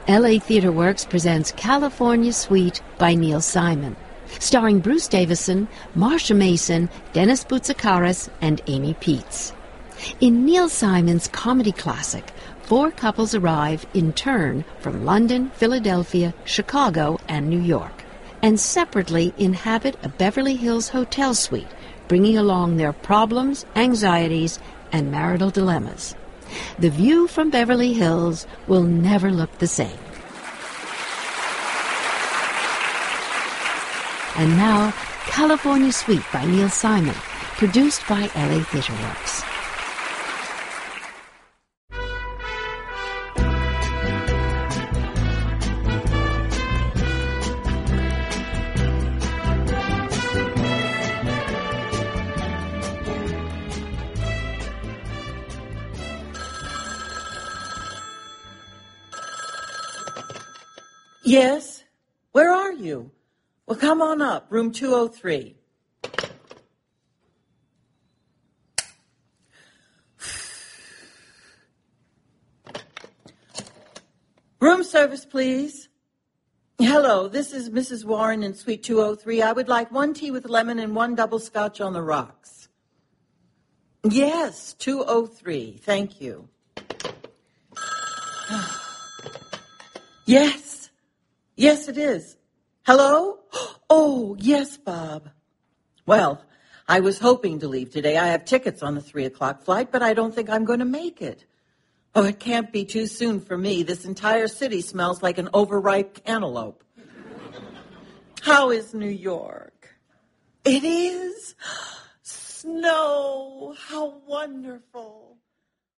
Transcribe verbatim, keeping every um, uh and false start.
L A Theatre Works presents California Suite by Neil Simon, starring Bruce Davison, Marsha Mason, Dennis Boutsikaris, and Amy Peets. In Neil Simon's comedy classic, four couples arrive in turn from London, Philadelphia, Chicago, and New York, and separately inhabit a Beverly Hills hotel suite, bringing along their problems, anxieties, and marital dilemmas. The view from Beverly Hills will never look the same. And now, California Suite by Neil Simon, produced by L A Theatre Works. Yes? Where are you? Well, come on up, room two oh three. Room service, please. Hello, this is Missus Warren in suite two oh three. I would like one tea with lemon and one double scotch on the rocks. Yes, two oh three. Thank you. Yes. Yes, it is. Hello? Oh, yes, Bob. Well, I was hoping to leave today. I have tickets on the three o'clock flight, but I don't think I'm going to make it. Oh, it can't be too soon for me. This entire city smells like an overripe cantaloupe. How is New York? It is? Snow. How wonderful.